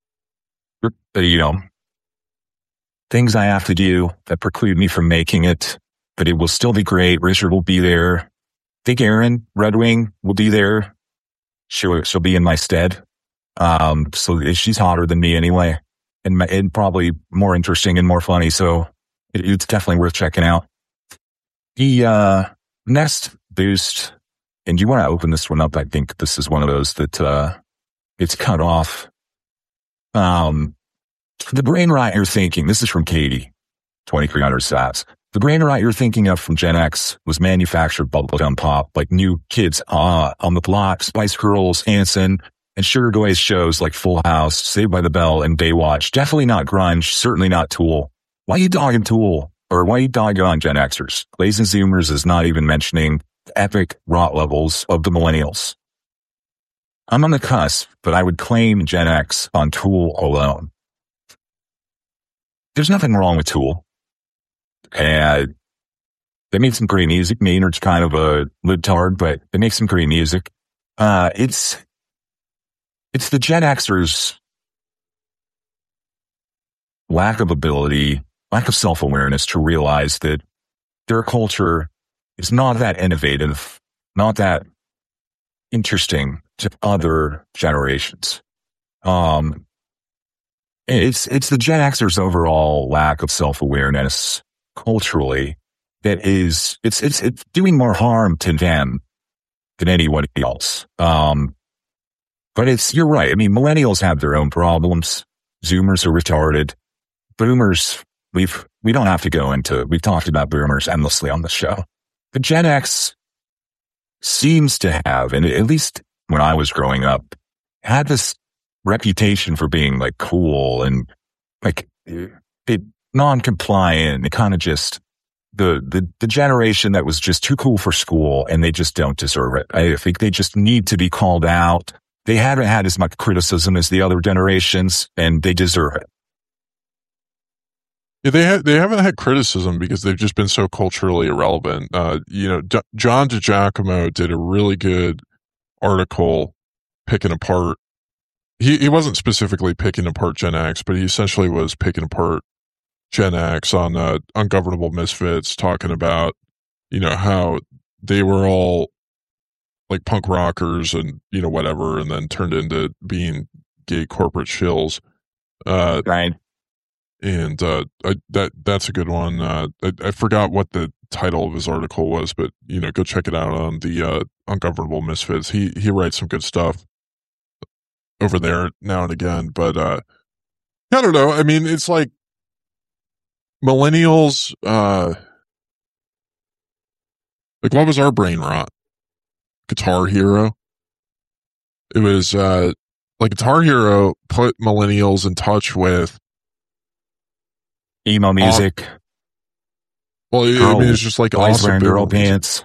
things I have to do that preclude me from making it, but it will still be great. Richard will be there. I think Erin Red Wing will be there. She'll be in my stead. So she's hotter than me anyway, and probably more interesting and more funny. So it's definitely worth checking out. The next boost, and you want to open this one up. I think this is one of those that it's cut off. The brain rot you're thinking, this is from Katie, 2300 sats. The brain rot you're thinking of from Gen X was manufactured bubblegum pop, like New Kids on the Block, Spice Girls, Hanson, and Sugar Goy's shows like Full House, Saved by the Bell, and Baywatch. Definitely not grunge, certainly not Tool. Why you dogging Tool? Or why you dogging on Gen Xers? Lazy Zoomers is not even mentioning the epic rot levels of the millennials. I'm on the cusp, but I would claim Gen X on Tool alone. There's nothing wrong with Tool. And they made some great music. Maynard's kind of a libtard, but they make some great music. It's the Gen Xers' lack of ability, lack of self-awareness to realize that their culture is not that innovative, not that interesting to other generations. It's the Gen Xers' overall lack of self-awareness culturally that is, it's doing more harm to them than anybody else. But you're right. I mean, millennials have their own problems. Zoomers are retarded. Boomers, we don't have to go into, we've talked about boomers endlessly on the show. But Gen X seems to have, and at least when I was growing up, had this reputation for being like cool and like non-compliant. It kind of just the generation that was just too cool for school, and they just don't deserve it. I think they just need to be called out. They haven't had as much criticism as the other generations, and they deserve it. Yeah, they haven't had criticism because they've just been so culturally irrelevant. John DiGiacomo did a really good article picking apart. He wasn't specifically picking apart Gen X, but he essentially was picking apart Gen X on Ungovernable Misfits, talking about, how they were all like punk rockers and, whatever, and then turned into being gay corporate shills. Right. And that's a good one. I forgot what the title of his article was, but go check it out on the Ungovernable Misfits. He writes some good stuff over there now and again, but I don't know. I mean, it's like millennials. Like, what was our brain rot? Guitar Hero. It was like Guitar Hero put millennials in touch with emo music. Well, I mean, it's just like boys awesome wearing girl pants.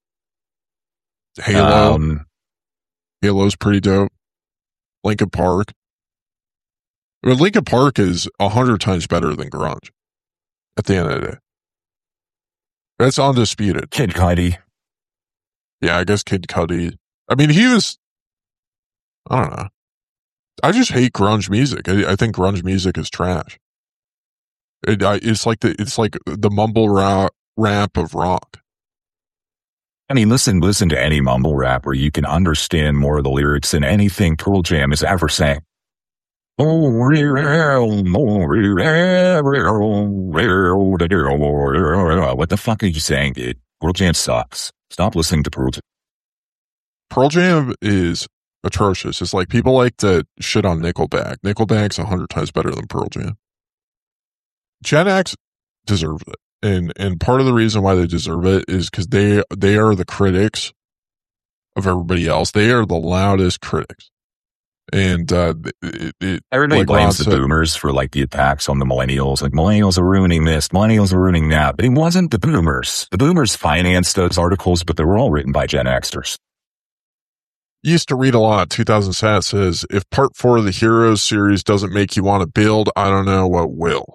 Halo. Halo's pretty dope. Linkin Park. I mean, Linkin Park is 100 times better than grunge. At the end of the day, that's undisputed. Kid Cudi. Yeah, I guess Kid Cudi. I mean, he was. I don't know. I just hate grunge music. I think grunge music is trash. It's like the mumble rap of rock. I mean, listen to any mumble rapper. You can understand more of the lyrics than anything Pearl Jam has ever sang. What the fuck are you saying, dude? Pearl Jam sucks. Stop listening to Pearl Jam. Pearl Jam is atrocious. It's like people like to shit on Nickelback. Nickelback's 100 times better than Pearl Jam. Gen X deserves it. And part of the reason why they deserve it is because they are the critics of everybody else. They are the loudest critics. And everybody blames the boomers for like the attacks on the millennials. Like, millennials are ruining this, millennials are ruining that. But it wasn't the boomers. The boomers financed those articles, but they were all written by Gen Xers. Used to read a lot. 2000 Sat says, if part 4 of the Heroes series doesn't make you want to build, I don't know what will.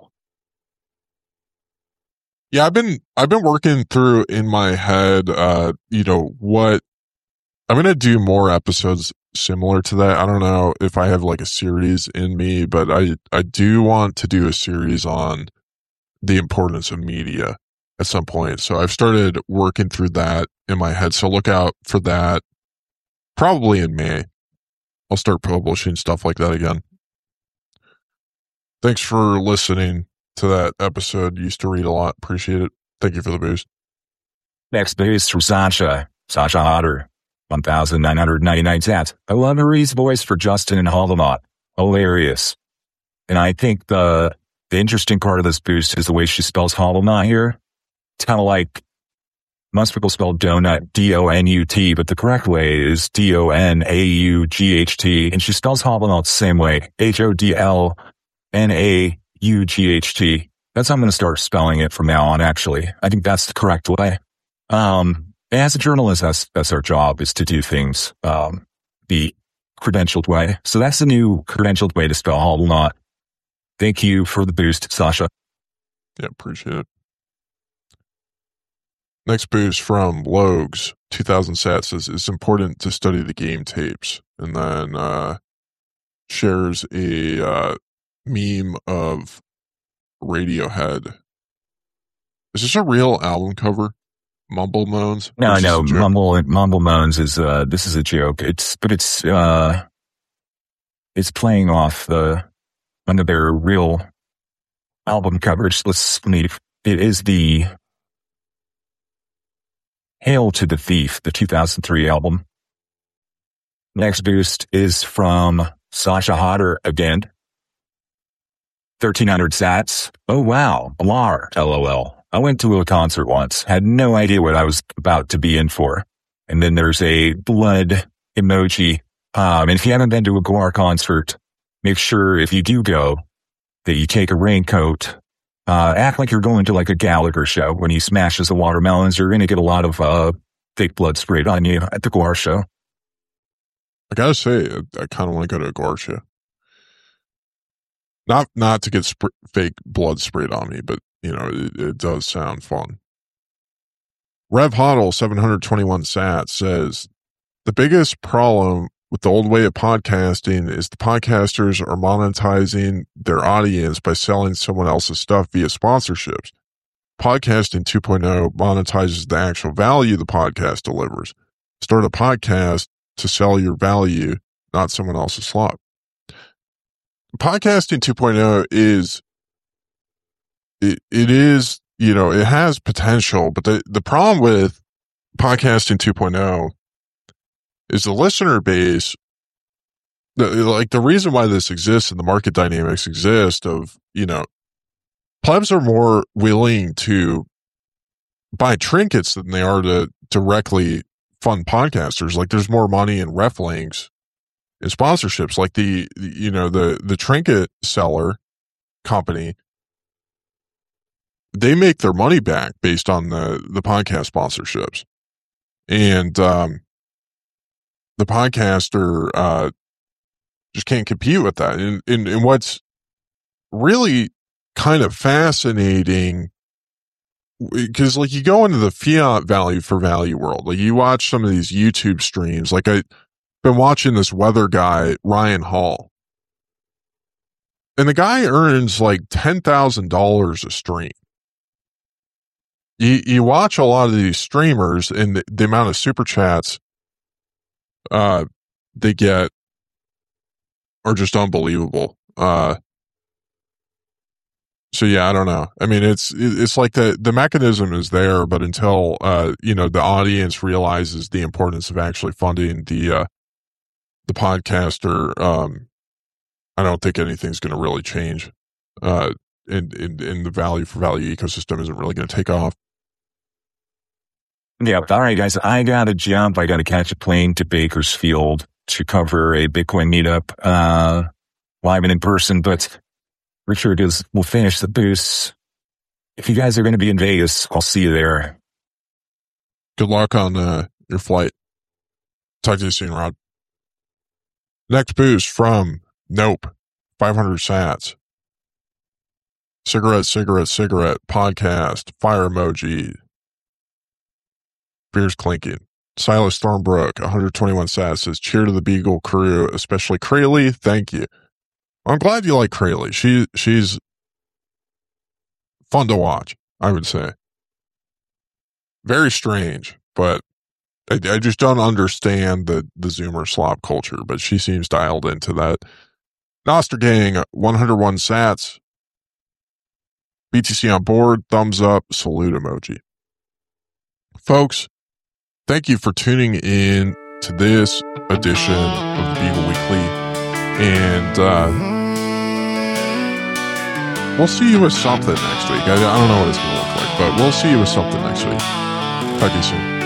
Yeah, I've been working through in my head, what I'm going to do more episodes similar to that. I don't know if I have like a series in me, but I do want to do a series on the importance of media at some point. So I've started working through that in my head. So look out for that. Probably in May. I'll start publishing stuff like that again. Thanks for listening to that episode. Used to read a lot. Appreciate it. Thank you for the boost. Next boost from Sasha Hodder, 1,999 sats. I love Marie's voice for Justin and Holomot. Hilarious. And I think the interesting part of this boost is the way she spells Holomot here. It's kind of like most people spell donut D-O-N-U-T, but the correct way is D-O-N-A-U-G-H-T, and she spells Holomot the same way, H-O-D-L-N-A-U-G-H-T. That's how I'm going to start spelling it from now on, actually. I think that's the correct way. As a journalist, that's our job, is to do things the credentialed way. So that's the new credentialed way to spell Holomot. Thank you for the boost, Sasha. Yeah, appreciate it. Next boost from Logs, 2000 Sat says, it's important to study the game tapes. And then shares a meme of Radiohead. Is this a real album cover? Mumble Moans? No, Mumble Moans is, this is a joke. It's playing off one of their real album covers. It is the Hail to the Thief, the 2003 album. Next boost is from Sasha Hodder again. 1,300 sats. Oh wow, blar, LOL. I went to a concert once, had no idea what I was about to be in for. And then there's a blood emoji. And if you haven't been to a Gwar concert, make sure if you do go, that you take a raincoat. Act like you're going to like a Gallagher show. When he smashes the watermelons, you're going to get a lot of fake blood sprayed on you at the Gwar show. I gotta say, I kind of want to go to a Gwar show. Not to get fake blood sprayed on me, but it does sound fun. Rev Hoddle 721 sat says, the biggest problem with the old way of podcasting is the podcasters are monetizing their audience by selling someone else's stuff via sponsorships. Podcasting 2.0 monetizes the actual value the podcast delivers. Start a podcast to sell your value, not someone else's slop. Podcasting 2.0 is it has potential, but the problem with podcasting 2.0 is the listener base. The reason why this exists and the market dynamics exist of, plebs are more willing to buy trinkets than they are to directly fund podcasters. Like, there's more money in ref links and sponsorships. Like the trinket seller company, they make their money back based on the podcast sponsorships. And the podcaster just can't compete with that. And what's really kind of fascinating, because like you go into the fiat value for value world, like you watch some of these YouTube streams, like I've been watching this weather guy, Ryan Hall, and the guy earns like $10,000 a stream. You watch a lot of these streamers and the amount of super chats they get are just unbelievable. So yeah, I don't know. I mean, it's like the mechanism is there, but until the audience realizes the importance of actually funding the podcaster, I don't think anything's going to really change. And the value for value ecosystem isn't really going to take off. Yeah. All right, guys, I got to jump. I got to catch a plane to Bakersfield to cover a Bitcoin meetup, live and in person, but Richard will finish the boost. If you guys are going to be in Vegas, I'll see you there. Good luck on your flight. Talk to you soon, Rod. Next boost from Nope, 500 sats. Cigarette, podcast, fire emoji, beers clinking. Silas Thornbrook, 121 sats, says, cheer to the Beagle crew, especially Crayley. Thank you. I'm glad you like Crayley. She's fun to watch, I would say. Very strange, but I just don't understand the Zoomer slop culture, but she seems dialed into that. Noster Gang, 101 sats. BTC on board, thumbs up, salute emoji. Folks, thank you for tuning in to this edition of the Beagle Weekly. And we'll see you with something next week. I don't know what it's going to look like, but we'll see you with something next week. Talk to you soon.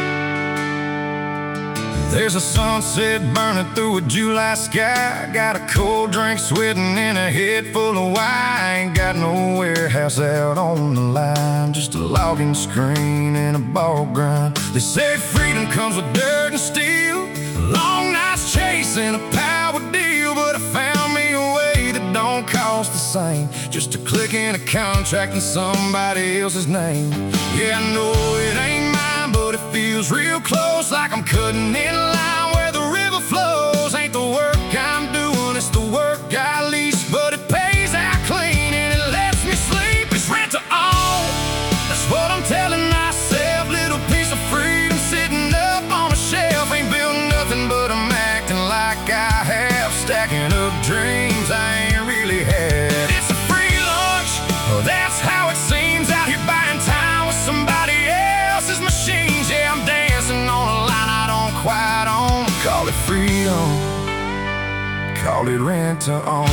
There's a sunset burning through a July sky. Got a cold drink sweating in a head full of wine. Got no warehouse out on the line, just a logging screen and a ball grind. They say freedom comes with dirt and steel, a long night's chasing a power deal. But I found me a way that don't cost the same, just a click in a contract in somebody else's name. Yeah, I know it ain't mine, but it feels real close, like I'm cutting in line where the river flows. Ain't the work I'm doing, it's the work I lease, but it pays out clean and it lets me sleep. It's rent to own, that's what I'm telling myself. Little piece of freedom sitting up on a shelf. Ain't building nothing, but I'm acting like I have, stacking up dreams I ain't really had. It's a free lunch, oh, that's how it seems. Out here buying time with somebody else's machines. Yeah, I'm dancing on a line I don't quite own. Call it freedom, call it rent to own.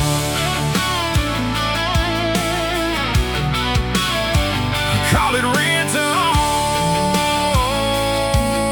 Call it rent to own.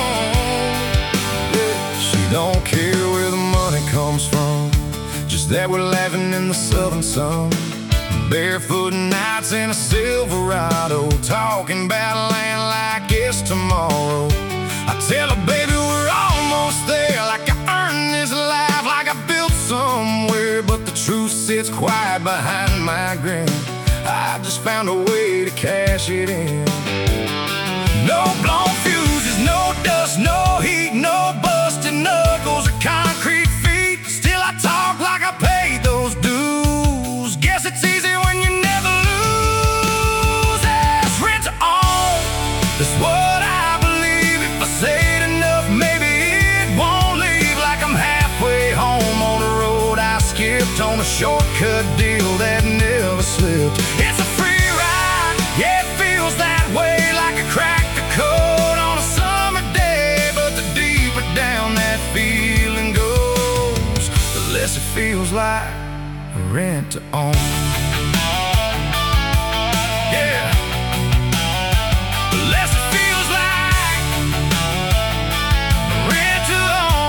Yeah, she don't care where the money comes from, just that we're laughing in the southern sun. Barefoot nights in a Silverado, talking about land like it's tomorrow. I tell her, baby, we're almost there, like I earned this life, like I built somewhere. But the truth sits quiet behind my grin. I just found a way to cash it in. No blown fuses, no dust, no heat, no busted knuckles or concrete feet. Still I talk like I paid those dues. Guess it's easy when you never lose. It's rent to own, that's what I believe. If I say it enough, maybe it won't leave. Like I'm halfway home on a road I skipped, on a shortcut deal that never slipped. It's a free ride, yeah, it feels feels like rent to own. Yeah, the less it feels like rent to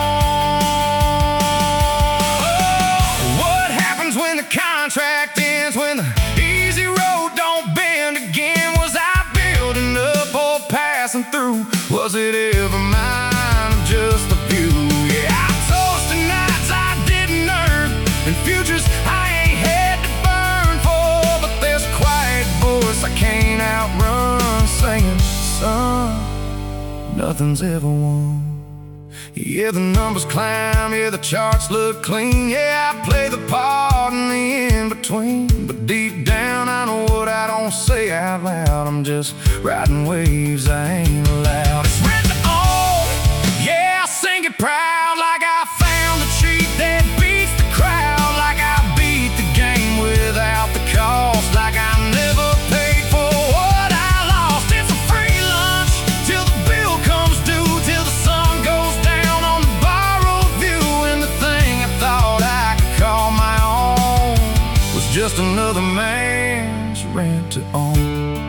own. What happens when the contract ends, when the easy road don't bend again? Was I building up or passing through? Was it ever mine or just a few? Yeah, I toasted nights I didn't earn and futures I ain't had to burn for. But there's a quiet voice I can't outrun saying, son, nothing's ever won. Yeah, the numbers climb, yeah, the charts look clean. Yeah, I play the part in the in-between. But deep down I know what I don't say out loud. I'm just riding waves I ain't allowed. It's rent to own, yeah, I sing it proud, like I found the cheat that beats the crowd, like I beat the game without the cost, like I never paid for what I lost. It's a free lunch till the bill comes due, till the sun goes down on the borrowed view. And the thing I thought I could call my own was just another man's rent to own.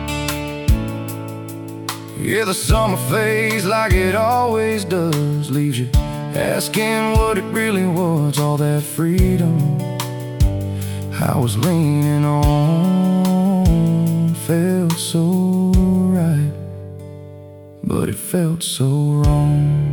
Yeah, the summer fades like it always does, leaves you asking what it really was. All that freedom I was leaning on felt so right, but it felt so wrong.